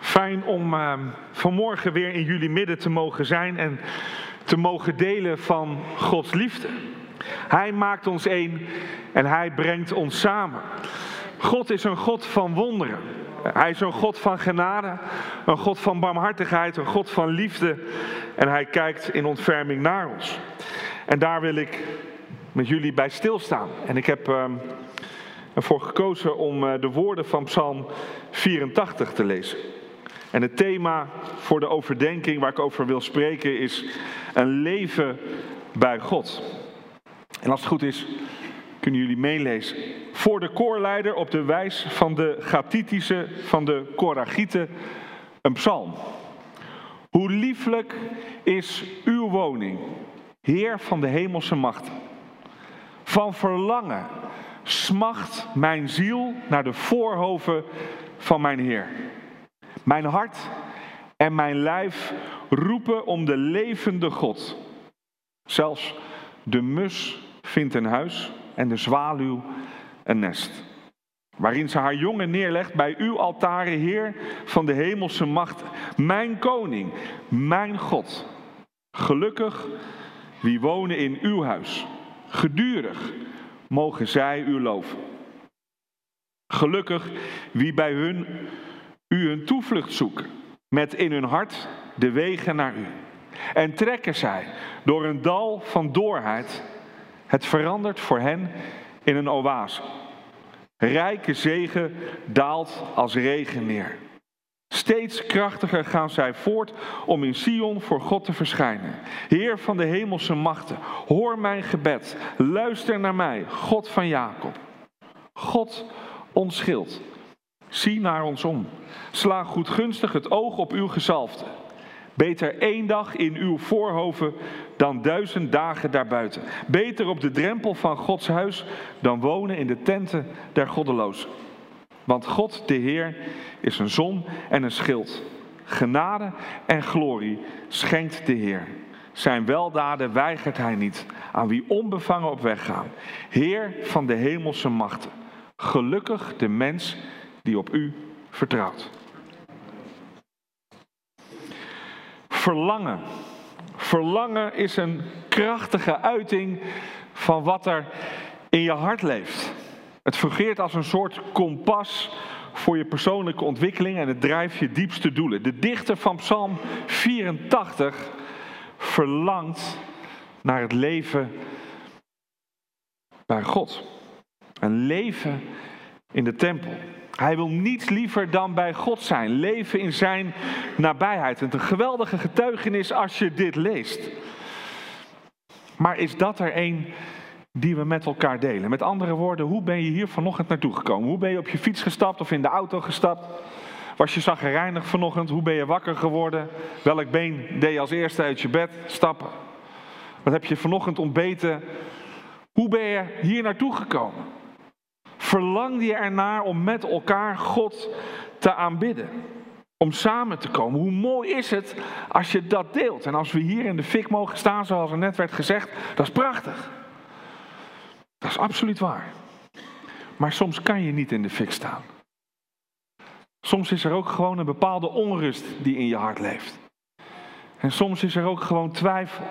Fijn om vanmorgen weer in jullie midden te mogen zijn en te mogen delen van Gods liefde. Hij maakt ons één en Hij brengt ons samen. God is een God van wonderen. Hij is een God van genade, een God van barmhartigheid, een God van liefde. En Hij kijkt in ontferming naar ons. En daar wil ik met jullie bij stilstaan. En ik heb ervoor gekozen om de woorden van Psalm 84 te lezen. En het thema voor de overdenking waar ik over wil spreken is een leven bij God. En als het goed is, kunnen jullie meelezen. Voor de koorleider op de wijs van de Gatitische, van de Koragieten, een psalm. Hoe lieflijk is uw woning, Heer van de hemelse machten. Van verlangen smacht mijn ziel naar de voorhoven van mijn Heer. Mijn hart en mijn lijf roepen om de levende God. Zelfs de mus vindt een huis en de zwaluw een nest. Waarin ze haar jongen neerlegt bij uw altaren, Heer van de hemelse macht. Mijn koning, mijn God. Gelukkig wie wonen in uw huis. Gedurig mogen zij u loven. Gelukkig wie bij u hun toevlucht zoeken, met in hun hart de wegen naar u. En trekken zij door een dal van doorheid, het verandert voor hen in een oase. Rijke zegen daalt als regen neer. Steeds krachtiger gaan zij voort om in Sion voor God te verschijnen. Heer van de hemelse machten, hoor mijn gebed, luister naar mij, God van Jacob. God, ons schild, zie naar ons om. Sla goedgunstig het oog op uw gezalfde. Beter 1 dag in uw voorhoven dan 1000 dagen daarbuiten. Beter op de drempel van Gods huis dan wonen in de tenten der goddelozen. Want God, de Heer, is een zon en een schild. Genade en glorie schenkt de Heer. Zijn weldaden weigert hij niet, aan wie onbevangen op weg gaan. Heer van de hemelse machten, gelukkig de mens die op u vertrouwt. Verlangen. Verlangen is een krachtige uiting van wat er in je hart leeft. Het fungeert als een soort kompas voor je persoonlijke ontwikkeling en het drijft je diepste doelen. De dichter van Psalm 84 verlangt naar het leven bij God. Een leven in de tempel. Hij wil niets liever dan bij God zijn. Leven in zijn nabijheid. Het is een geweldige getuigenis als je dit leest. Maar is dat er een die we met elkaar delen? Met andere woorden, hoe ben je hier vanochtend naartoe gekomen? Hoe ben je op je fiets gestapt of in de auto gestapt? Was je chagrijnig vanochtend? Hoe ben je wakker geworden? Welk been deed je als eerste uit je bed stappen? Wat heb je vanochtend ontbeten? Hoe ben je hier naartoe gekomen? Verlang je ernaar om met elkaar God te aanbidden? Om samen te komen? Hoe mooi is het als je dat deelt? En als we hier in de fik mogen staan, zoals er net werd gezegd, dat is prachtig. Dat is absoluut waar. Maar soms kan je niet in de fik staan. Soms is er ook gewoon een bepaalde onrust die in je hart leeft. En soms is er ook gewoon twijfel.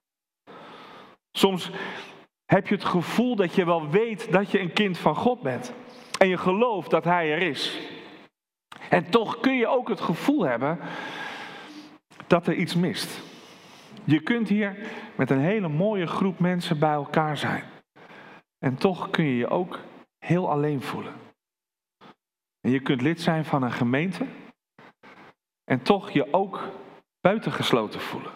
Soms heb je het gevoel dat je wel weet dat je een kind van God bent. En je gelooft dat Hij er is. En toch kun je ook het gevoel hebben dat er iets mist. Je kunt hier met een hele mooie groep mensen bij elkaar zijn. En toch kun je je ook heel alleen voelen. En je kunt lid zijn van een gemeente. En toch je ook buitengesloten voelen.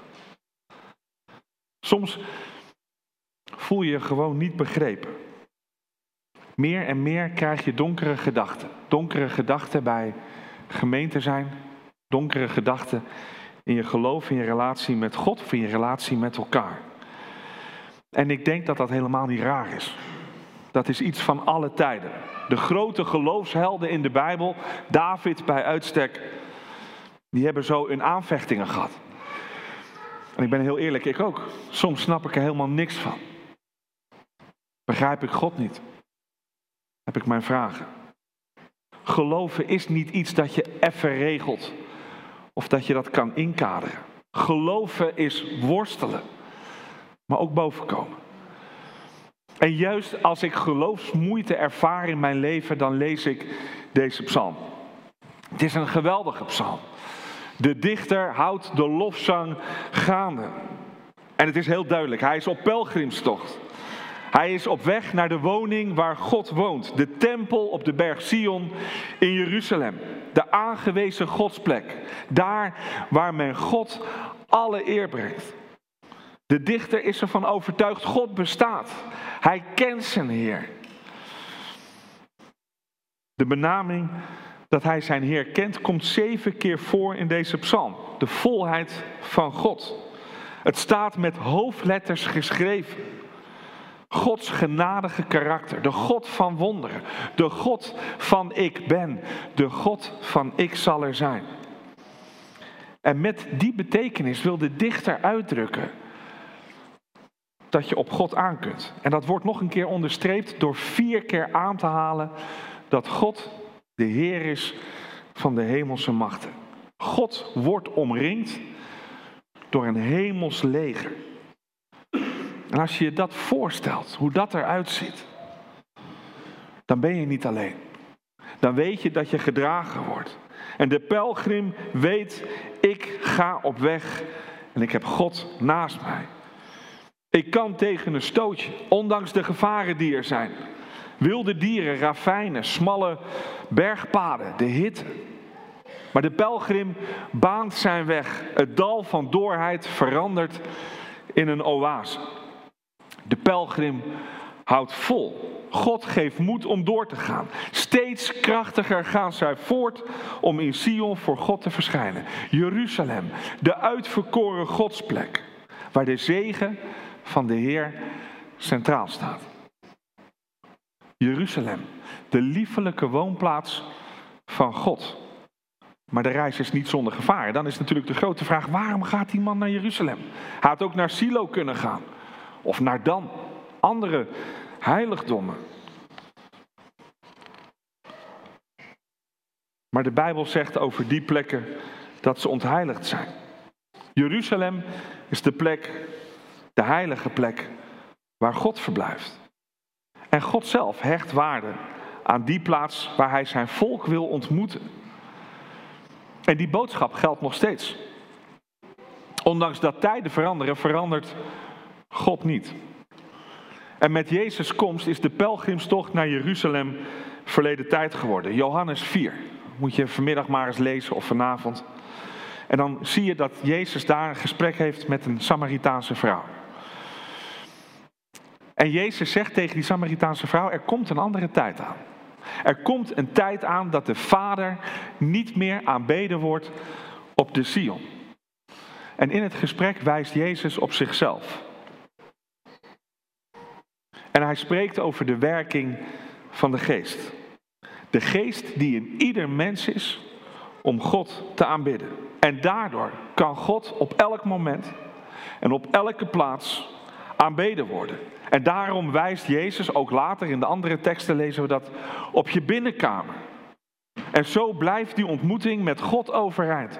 Soms voel je je gewoon niet begrepen. Meer en meer krijg je donkere gedachten. Donkere gedachten bij gemeente zijn. Donkere gedachten in je geloof, in je relatie met God of in je relatie met elkaar. En ik denk dat dat helemaal niet raar is. Dat is iets van alle tijden. De grote geloofshelden in de Bijbel, David bij uitstek, die hebben zo hun aanvechtingen gehad. En ik ben heel eerlijk, ik ook. Soms snap ik er helemaal niks van. Begrijp ik God niet? Heb ik mijn vragen. Geloven is niet iets dat je even regelt of dat je dat kan inkaderen. Geloven is worstelen, maar ook bovenkomen. En juist als ik geloofsmoeite ervaar in mijn leven, dan lees ik deze psalm. Het is een geweldige psalm. De dichter houdt de lofzang gaande. En het is heel duidelijk, hij is op pelgrimstocht. Hij is op weg naar de woning waar God woont. De tempel op de berg Sion in Jeruzalem. De aangewezen godsplek. Daar waar men God alle eer brengt. De dichter is ervan overtuigd, God bestaat. Hij kent zijn Heer. De benaming dat hij zijn Heer kent, komt 7 keer voor in deze psalm. De volheid van God. Het staat met hoofdletters geschreven. Gods genadige karakter. De God van wonderen. De God van ik ben. De God van ik zal er zijn. En met die betekenis wil de dichter uitdrukken dat je op God aan kunt. En dat wordt nog een keer onderstreept door 4 keer aan te halen dat God de Heer is van de hemelse machten. God wordt omringd door een hemels leger. En als je je dat voorstelt, hoe dat eruit ziet, dan ben je niet alleen. Dan weet je dat je gedragen wordt. En de pelgrim weet, ik ga op weg en ik heb God naast mij. Ik kan tegen een stootje, ondanks de gevaren die er zijn. Wilde dieren, ravijnen, smalle bergpaden, de hitte. Maar de pelgrim baant zijn weg. Het dal van doorheid verandert in een oase. De pelgrim houdt vol. God geeft moed om door te gaan. Steeds krachtiger gaan zij voort om in Sion voor God te verschijnen. Jeruzalem, de uitverkoren godsplek, waar de zegen van de Heer centraal staat. Jeruzalem, de liefelijke woonplaats van God. Maar de reis is niet zonder gevaar. Dan is natuurlijk de grote vraag, waarom gaat die man naar Jeruzalem? Hij had ook naar Silo kunnen gaan. Of naar Dan, andere heiligdommen. Maar de Bijbel zegt over die plekken dat ze ontheiligd zijn. Jeruzalem is de plek, de heilige plek, waar God verblijft. En God zelf hecht waarde aan die plaats waar hij zijn volk wil ontmoeten. En die boodschap geldt nog steeds. Ondanks dat tijden veranderen, verandert God niet. En met Jezus' komst is de pelgrimstocht naar Jeruzalem verleden tijd geworden. Johannes 4. Moet je vanmiddag maar eens lezen of vanavond. En dan zie je dat Jezus daar een gesprek heeft met een Samaritaanse vrouw. En Jezus zegt tegen die Samaritaanse vrouw, er komt een andere tijd aan. Er komt een tijd aan dat de Vader niet meer aanbeden wordt op de Sion. En in het gesprek wijst Jezus op zichzelf. En hij spreekt over de werking van de geest. De geest die in ieder mens is om God te aanbidden. En daardoor kan God op elk moment en op elke plaats aanbeden worden. En daarom wijst Jezus, ook later in de andere teksten lezen we dat, op je binnenkamer. En zo blijft die ontmoeting met God overeind.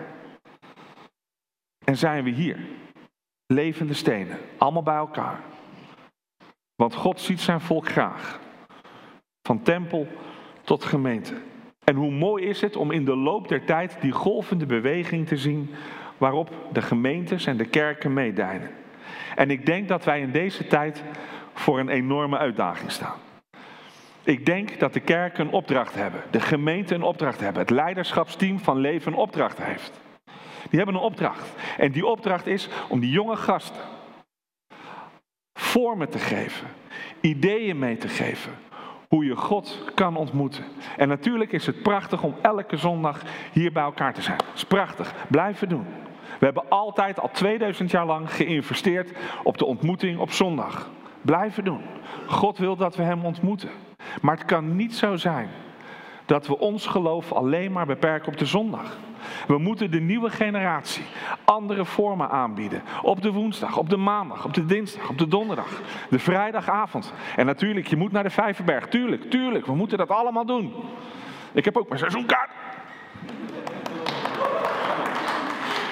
En zijn we hier, levende stenen, allemaal bij elkaar. Want God ziet zijn volk graag. Van tempel tot gemeente. En hoe mooi is het om in de loop der tijd die golvende beweging te zien waarop de gemeentes en de kerken meedijnen. En ik denk dat wij in deze tijd voor een enorme uitdaging staan. Ik denk dat de kerken een opdracht hebben, de gemeente een opdracht hebben, het leiderschapsteam van Leven een opdracht heeft. Die hebben een opdracht. En die opdracht is om die jonge gasten vormen te geven, ideeën mee te geven, hoe je God kan ontmoeten. En natuurlijk is het prachtig om elke zondag hier bij elkaar te zijn. Dat is prachtig, blijven doen. We hebben altijd, al 2000 jaar lang, geïnvesteerd op de ontmoeting op zondag. Blijven doen. God wil dat we hem ontmoeten. Maar het kan niet zo zijn dat we ons geloof alleen maar beperken op de zondag. We moeten de nieuwe generatie andere vormen aanbieden. Op de woensdag, op de maandag, op de dinsdag, op de donderdag, de vrijdagavond. En natuurlijk, je moet naar de Vijverberg. Tuurlijk, we moeten dat allemaal doen. Ik heb ook mijn seizoenkaart.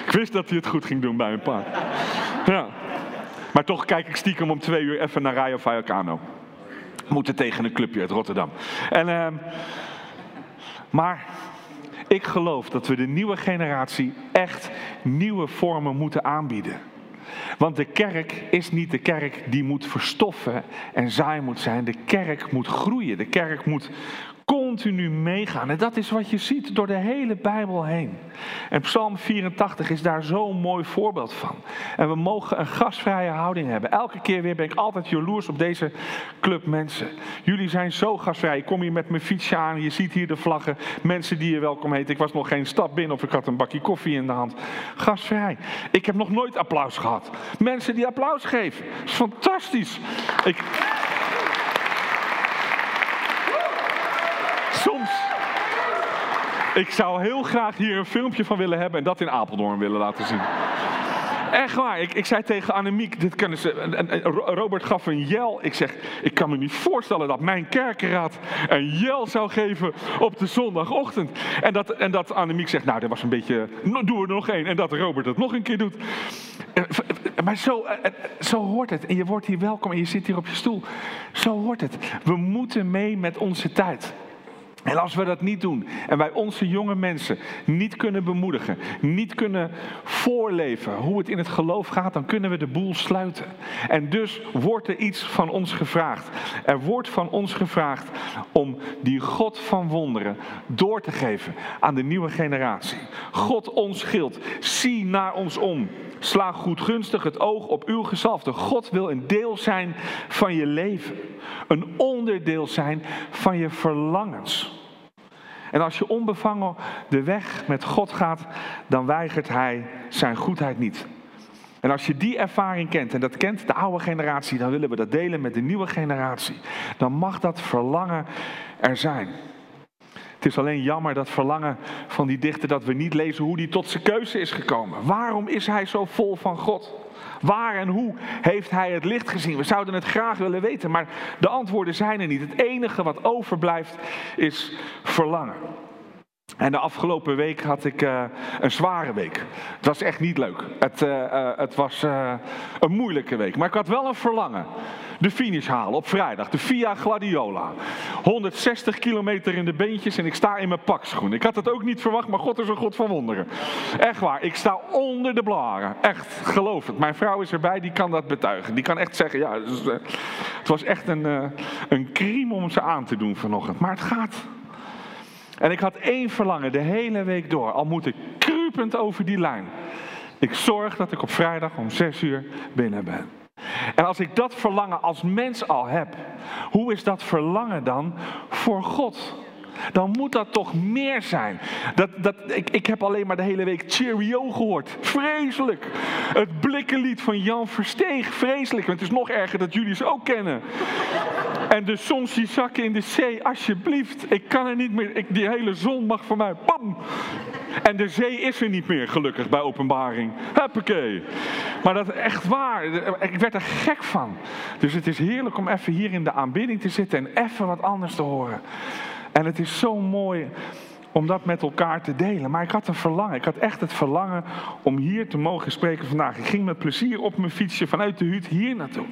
Ik wist dat hij het goed ging doen bij een paard. Ja. Maar toch kijk ik stiekem om 2 uur even naar Rayo Vallecano. Moeten tegen een clubje uit Rotterdam. Maar ik geloof dat we de nieuwe generatie echt nieuwe vormen moeten aanbieden. Want de kerk is niet de kerk die moet verstoffen en saai moet zijn. De kerk moet groeien. De kerk moet continu meegaan. En dat is wat je ziet door de hele Bijbel heen. En Psalm 84 is daar zo'n mooi voorbeeld van. En we mogen een gastvrije houding hebben. Elke keer weer ben ik altijd jaloers op deze club mensen. Jullie zijn zo gastvrij. Ik kom hier met mijn fietsje aan. Je ziet hier de vlaggen. Mensen die je welkom heten. Ik was nog geen stap binnen of ik had een bakje koffie in de hand. Gastvrij. Ik heb nog nooit applaus gehad. Mensen die applaus geven. Dat is fantastisch. Ik zou heel graag hier een filmpje van willen hebben en dat in Apeldoorn willen laten zien. Echt waar. Ik zei tegen Annemiek, dit kunnen ze. En Robert gaf een jel. Ik zeg, ik kan me niet voorstellen dat mijn kerkenraad een jel zou geven op de zondagochtend. En dat Annemiek zegt, nou, dat was een beetje, doe er nog één. En dat Robert het nog een keer doet. Maar zo hoort het. En je wordt hier welkom en je zit hier op je stoel. Zo hoort het. We moeten mee met onze tijd. En als we dat niet doen en wij onze jonge mensen niet kunnen bemoedigen, niet kunnen voorleven hoe het in het geloof gaat, dan kunnen we de boel sluiten. En dus wordt er iets van ons gevraagd. Er wordt van ons gevraagd om die God van wonderen door te geven aan de nieuwe generatie. God ons gilt, zie naar ons om. Sla goedgunstig het oog op uw gezalfde. God wil een deel zijn van je leven. Een onderdeel zijn van je verlangens. En als je onbevangen de weg met God gaat, dan weigert hij zijn goedheid niet. En als je die ervaring kent, en dat kent de oude generatie, dan willen we dat delen met de nieuwe generatie. Dan mag dat verlangen er zijn. Het is alleen jammer, dat verlangen van die dichter, dat we niet lezen hoe die tot zijn keuze is gekomen. Waarom is hij zo vol van God? Waar en hoe heeft hij het licht gezien? We zouden het graag willen weten, maar de antwoorden zijn er niet. Het enige wat overblijft is verlangen. En de afgelopen week had ik een zware week. Het was echt niet leuk. Het was een moeilijke week. Maar ik had wel een verlangen. De finish halen op vrijdag. De Via Gladiola. 160 kilometer in de beentjes en ik sta in mijn pakschoen. Ik had het ook niet verwacht, maar God is een God van wonderen. Echt waar. Ik sta onder de blaren. Echt, geloof het. Mijn vrouw is erbij, die kan dat betuigen. Die kan echt zeggen, ja, het was echt een crime om ze aan te doen vanochtend. Maar het gaat. En ik had 1 verlangen de hele week door. Al moet ik krupend over die lijn. Ik zorg dat ik op vrijdag om 6 uur binnen ben. En als ik dat verlangen als mens al heb, hoe is dat verlangen dan voor God? Dan moet dat toch meer zijn. Ik heb alleen maar de hele week Cheerio gehoord. Vreselijk. Het blikkenlied van Jan Versteeg. Vreselijk. Want het is nog erger dat jullie ze ook kennen. En de soms die zakken in de zee. Alsjeblieft. Ik kan er niet meer. Die hele zon mag voor mij. Bam. En de zee is er niet meer, gelukkig, bij Openbaring. Huppakee. Maar dat is echt waar. Ik werd er gek van. Dus het is heerlijk om even hier in de aanbidding te zitten en even wat anders te horen. En het is zo mooi om dat met elkaar te delen. Maar ik had een verlangen. Ik had echt het verlangen om hier te mogen spreken vandaag. Ik ging met plezier op mijn fietsje vanuit de hut hier naartoe.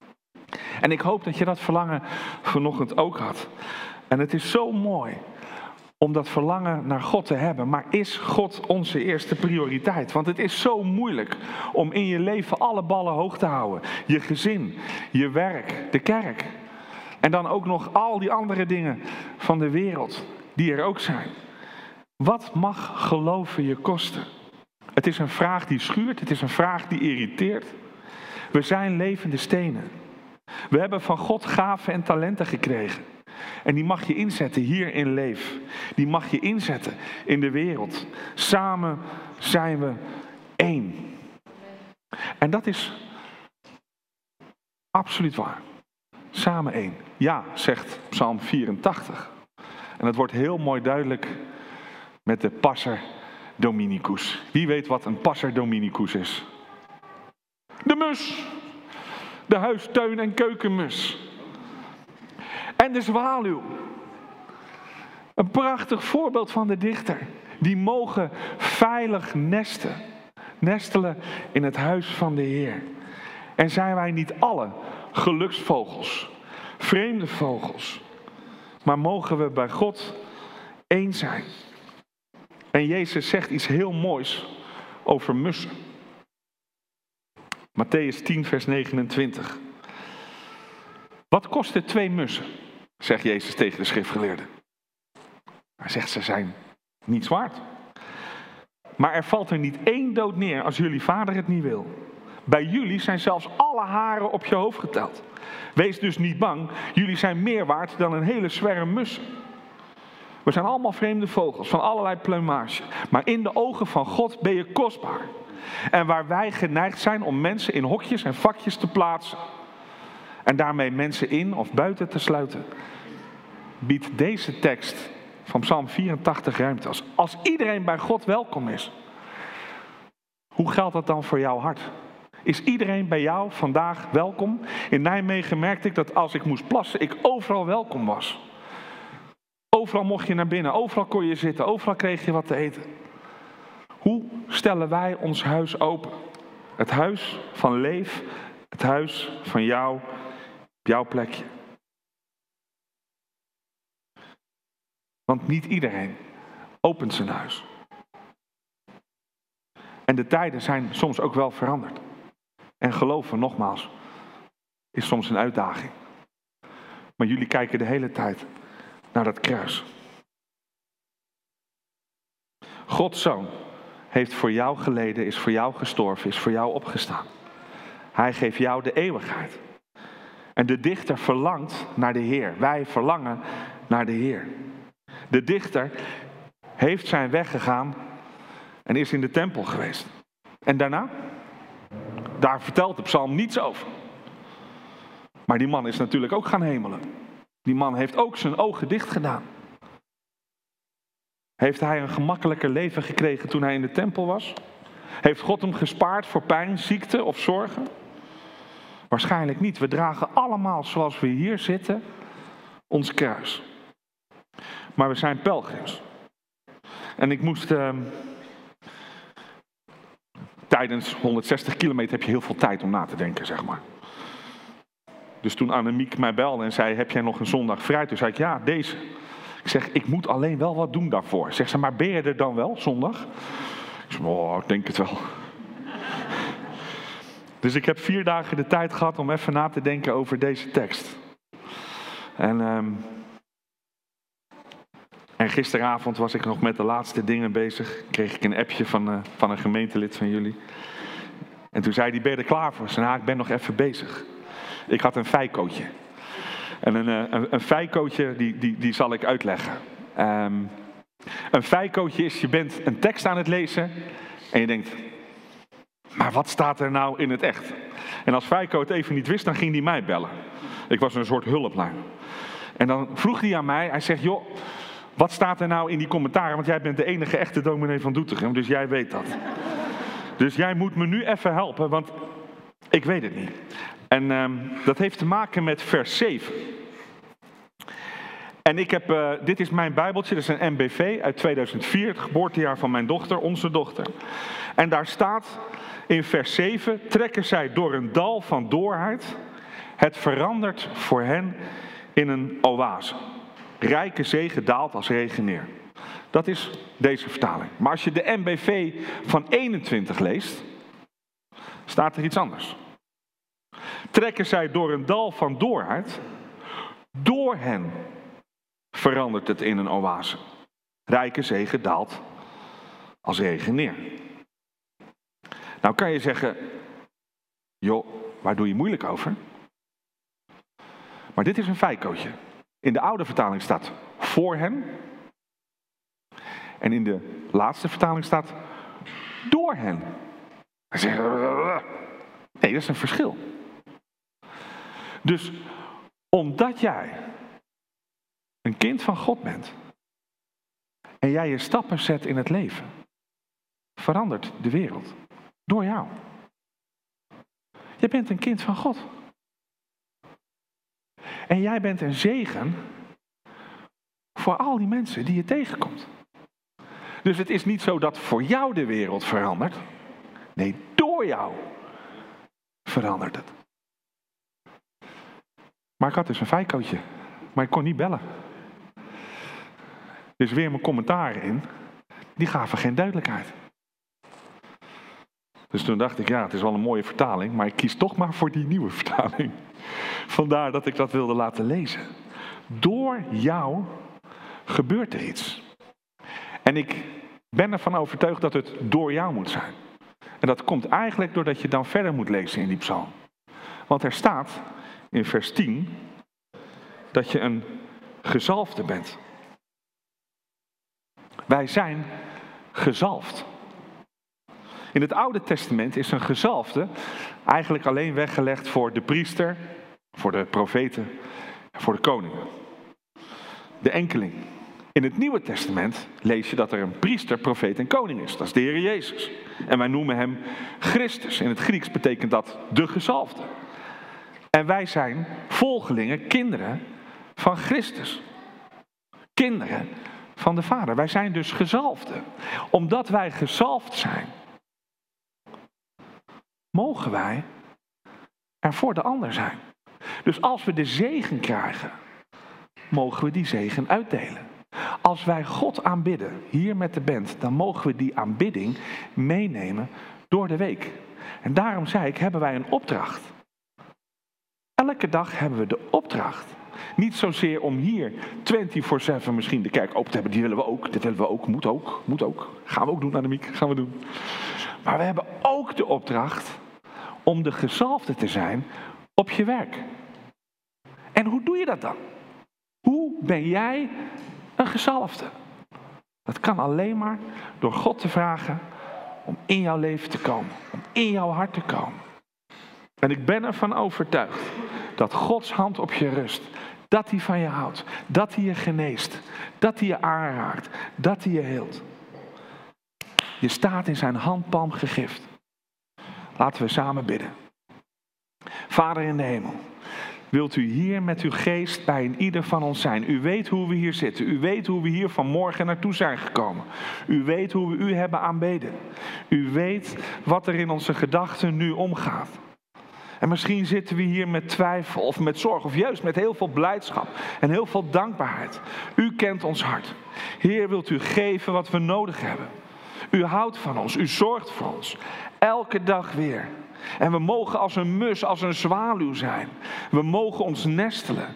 En ik hoop dat je dat verlangen vanochtend ook had. En het is zo mooi om dat verlangen naar God te hebben. Maar is God onze eerste prioriteit? Want het is zo moeilijk om in je leven alle ballen hoog te houden. Je gezin, je werk, de kerk. En dan ook nog al die andere dingen van de wereld die er ook zijn. Wat mag geloven je kosten? Het is een vraag die schuurt, het is een vraag die irriteert. We zijn levende stenen. We hebben van God gaven en talenten gekregen. En die mag je inzetten hier in Leef. Die mag je inzetten in de wereld. Samen zijn we één. En dat is absoluut waar. Samen één. Ja, zegt Psalm 84. En dat wordt heel mooi duidelijk met de Passer Dominicus. Wie weet wat een Passer Dominicus is? De mus. De huis-, tuin- en keukenmus. En de zwaluw. Een prachtig voorbeeld van de dichter. Die mogen veilig nesten. nestelen in het huis van de Heer. En zijn wij niet alle geluksvogels, vreemde vogels, maar mogen we bij God één zijn. En Jezus zegt iets heel moois over mussen. Mattheüs 10 vers 29. Wat kosten 2 mussen? Zegt Jezus tegen de schriftgeleerden. Hij zegt, ze zijn niets waard. Maar er valt er niet 1 dood neer als jullie vader het niet wil. Bij jullie zijn zelfs alle haren op je hoofd geteld. Wees dus niet bang, jullie zijn meer waard dan een hele zwerm mussen. We zijn allemaal vreemde vogels van allerlei plumage. Maar in de ogen van God ben je kostbaar. En waar wij geneigd zijn om mensen in hokjes en vakjes te plaatsen, en daarmee mensen in of buiten te sluiten, biedt deze tekst van Psalm 84 ruimte. Als iedereen bij God welkom is, hoe geldt dat dan voor jouw hart? Is iedereen bij jou vandaag welkom? In Nijmegen merkte ik dat als ik moest plassen, ik overal welkom was. Overal mocht je naar binnen, overal kon je zitten, overal kreeg je wat te eten. Hoe stellen wij ons huis open? Het huis van Leef, het huis van jou, jouw plekje. Want niet iedereen opent zijn huis. En de tijden zijn soms ook wel veranderd. En geloven, nogmaals, is soms een uitdaging. Maar jullie kijken de hele tijd naar dat kruis. Gods Zoon heeft voor jou geleden, is voor jou gestorven, is voor jou opgestaan. Hij geeft jou de eeuwigheid. En de dichter verlangt naar de Heer. Wij verlangen naar de Heer. De dichter heeft zijn weg gegaan en is in de tempel geweest. En daarna? Daar vertelt de psalm niets over. Maar die man is natuurlijk ook gaan hemelen. Die man heeft ook zijn ogen dicht gedaan. Heeft hij een gemakkelijker leven gekregen toen hij in de tempel was? Heeft God hem gespaard voor pijn, ziekte of zorgen? Waarschijnlijk niet. We dragen allemaal, zoals we hier zitten, ons kruis. Maar we zijn pelgrims. En ik moest... tijdens 160 kilometer heb je heel veel tijd om na te denken, zeg maar. Dus toen Annemiek mij belde en zei, heb jij nog een zondag vrij? Toen zei ik, ja, deze. Ik zeg, ik moet alleen wel wat doen daarvoor. Zegt ze, maar ben je er dan wel, zondag? Ik zeg, oh, ik denk het wel. Dus ik heb 4 dagen de tijd gehad om even na te denken over deze tekst. En gisteravond was ik nog met de laatste dingen bezig. Kreeg ik een appje van een gemeentelid van jullie. En toen zei hij, ben je er klaar voor? Ik zei, nou, ik ben nog even bezig. Ik had een feikootje. En een feikootje, die zal ik uitleggen. Een feikootje is, je bent een tekst aan het lezen en je denkt, maar wat staat er nou in het echt? En als Feiko het even niet wist, dan ging hij mij bellen. Ik was een soort hulplijn. En dan vroeg hij aan mij, hij zegt, joh, wat staat er nou in die commentaren? Want jij bent de enige echte dominee van Doetinchem, dus jij weet dat. Dus jij moet me nu even helpen, want ik weet het niet. En dat heeft te maken met vers 7. En ik heb, dit is mijn Bijbeltje, dat is een MBV uit 2004, het geboortejaar van mijn dochter, onze dochter. En daar staat in vers 7, trekken zij door een dal van doorheid, het verandert voor hen in een oase. Rijke zegen daalt als regen neer. Dat is deze vertaling. Maar als je de MBV van 21 leest, staat er iets anders. Trekken zij door een dal van doorheid, door hen verandert het in een oase. Rijke zegen daalt als regen neer. Nou kan je zeggen, joh, waar doe je moeilijk over? Maar dit is een feikootje. In de oude vertaling staat voor hen. En in de laatste vertaling staat door hen. Hij zegt, nee, dat is een verschil. Dus omdat jij een kind van God bent en jij je stappen zet in het leven, verandert de wereld door jou. Je bent een kind van God. En jij bent een zegen voor al die mensen die je tegenkomt. Dus het is niet zo dat voor jou de wereld verandert. Nee, door jou verandert het. Maar ik had dus een feikootje. Maar ik kon niet bellen. Dus weer mijn commentaren in. Die gaven geen duidelijkheid. Dus toen dacht ik, ja, het is wel een mooie vertaling. Maar ik kies toch maar voor die nieuwe vertaling. Vandaar dat ik dat wilde laten lezen. Door jou gebeurt er iets. En ik ben ervan overtuigd dat het door jou moet zijn. En dat komt eigenlijk doordat je dan verder moet lezen in die psalm. Want er staat in vers 10 dat je een gezalfde bent. Wij zijn gezalfd. In het Oude Testament is een gezalfde eigenlijk alleen weggelegd voor de priester, voor de profeten en voor de koningen. De enkeling. In het Nieuwe Testament lees je dat er een priester, profeet en koning is. Dat is de Heer Jezus. En wij noemen hem Christus. In het Grieks betekent dat de gezalfde. En wij zijn volgelingen, kinderen van Christus. Kinderen van de Vader. Wij zijn dus gezalfden. Omdat wij gezalfd zijn, mogen wij er voor de ander zijn. Dus als we de zegen krijgen, mogen we die zegen uitdelen. Als wij God aanbidden, hier met de band, dan mogen we die aanbidding meenemen door de week. En daarom zei ik, hebben wij een opdracht. Elke dag hebben we de opdracht. Niet zozeer om hier 24/7 misschien de kerk open te hebben. Die willen we ook, dit willen we ook, moet ook. Gaan we ook doen, Annemiek, gaan we doen. Maar we hebben ook de opdracht om de gezalfde te zijn op je werk. En hoe doe je dat dan? Hoe ben jij een gezalfde? Dat kan alleen maar door God te vragen om in jouw leven te komen. Om in jouw hart te komen. En ik ben ervan overtuigd dat Gods hand op je rust. Dat hij van je houdt. Dat hij je geneest. Dat hij je aanraakt. Dat hij je heelt. Je staat in zijn handpalm gegrift. Laten we samen bidden. Vader in de hemel. Wilt u hier met uw geest bij een ieder van ons zijn. U weet hoe we hier zitten. U weet hoe we hier vanmorgen naartoe zijn gekomen. U weet hoe we u hebben aanbeden. U weet wat er in onze gedachten nu omgaat. En misschien zitten we hier met twijfel of met zorg of juist met heel veel blijdschap en heel veel dankbaarheid. U kent ons hart. Heer, wilt u geven wat we nodig hebben. U houdt van ons, u zorgt voor ons. Elke dag weer. En we mogen als een mus, als een zwaluw zijn. We mogen ons nestelen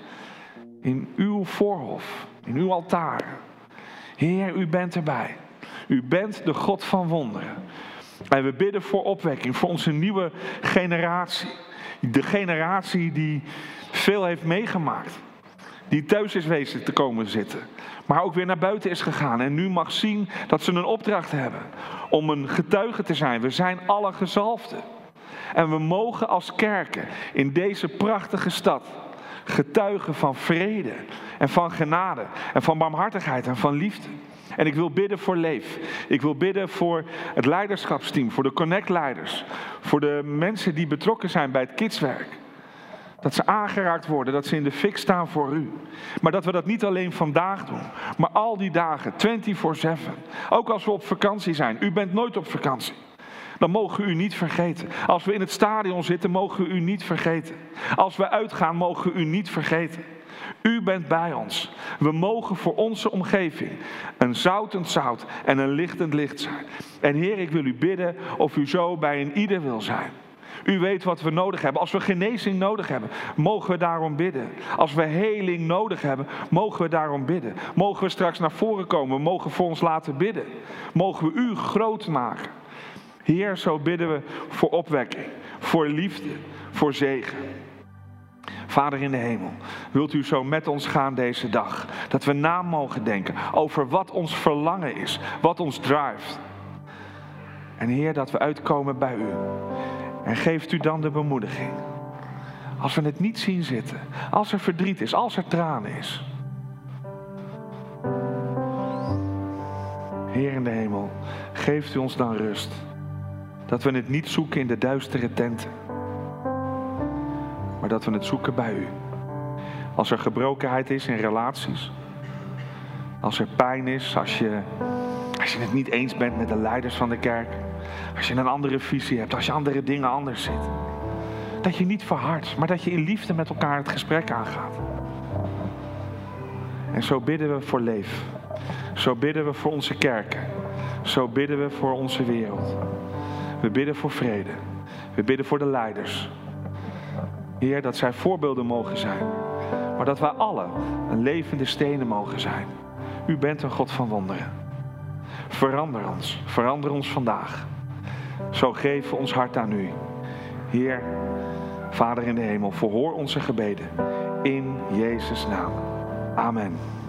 in uw voorhof, in uw altaar. Heer, u bent erbij. U bent de God van wonderen. En we bidden voor opwekking, voor onze nieuwe generatie. De generatie die veel heeft meegemaakt. Die thuis is wezen te komen zitten. Maar ook weer naar buiten is gegaan. En nu mag zien dat ze een opdracht hebben. Om een getuige te zijn. We zijn alle gezalfden. En we mogen als kerken in deze prachtige stad getuigen van vrede en van genade en van barmhartigheid en van liefde. En ik wil bidden voor Leef. Ik wil bidden voor het leiderschapsteam, voor de Connect-leiders. Voor de mensen die betrokken zijn bij het kidswerk. Dat ze aangeraakt worden, dat ze in de fik staan voor u. Maar dat we dat niet alleen vandaag doen, maar al die dagen, 24/7. Ook als we op vakantie zijn. U bent nooit op vakantie. Dan mogen we u niet vergeten. Als we in het stadion zitten, mogen we u niet vergeten. Als we uitgaan, mogen we u niet vergeten. U bent bij ons. We mogen voor onze omgeving een zoutend zout en een lichtend licht zijn. En Heer, ik wil u bidden of u zo bij een ieder wil zijn. U weet wat we nodig hebben. Als we genezing nodig hebben, mogen we daarom bidden. Als we heling nodig hebben, mogen we daarom bidden. Mogen we straks naar voren komen, we mogen voor ons laten bidden. Mogen we u groot maken. Heer, zo bidden we voor opwekking, voor liefde, voor zegen. Vader in de hemel, wilt u zo met ons gaan deze dag? Dat we na mogen denken over wat ons verlangen is, wat ons drijft. En Heer, dat we uitkomen bij u. En geeft u dan de bemoediging. Als we het niet zien zitten, als er verdriet is, als er tranen is. Heer in de hemel, geeft u ons dan rust. Dat we het niet zoeken in de duistere tenten. Maar dat we het zoeken bij u. Als er gebrokenheid is in relaties. Als er pijn is, als je het niet eens bent met de leiders van de kerk. Als je een andere visie hebt, als je andere dingen anders ziet. Dat je niet verhardt, maar dat je in liefde met elkaar het gesprek aangaat. En zo bidden we voor Leef. Zo bidden we voor onze kerken. Zo bidden we voor onze wereld. We bidden voor vrede. We bidden voor de leiders. Heer, dat zij voorbeelden mogen zijn. Maar dat wij allen een levende stenen mogen zijn. U bent een God van wonderen. Verander ons vandaag. Zo geven we ons hart aan u. Heer, Vader in de hemel, verhoor onze gebeden. In Jezus' naam. Amen.